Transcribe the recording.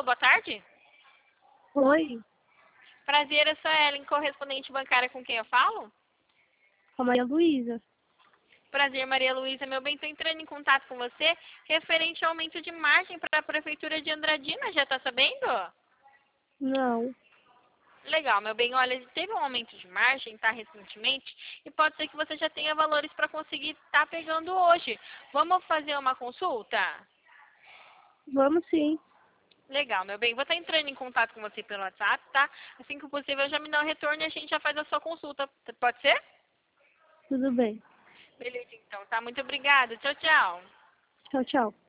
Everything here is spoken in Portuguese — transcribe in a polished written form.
boa tarde. Oi, Prazer, eu sou a Ellen, correspondente bancária com quem eu falo. com a Maria Luísa. Prazer, Maria Luísa, meu bem, estou entrando em contato com você referente ao aumento de margem para a Prefeitura de Andradina, já está sabendo? Não, Legal, meu bem, olha, teve um aumento de margem, tá, recentemente, e pode ser que você já tenha valores para conseguir estar pegando hoje. Vamos fazer uma consulta? vamos sim, Legal, meu bem, vou estar entrando em contato com você pelo WhatsApp, tá? Assim que possível, já me dá um retorno e a gente já faz a sua consulta, pode ser? tudo bem. Beleza, então, tá? Muito obrigada, tchau, tchau. Tchau, tchau.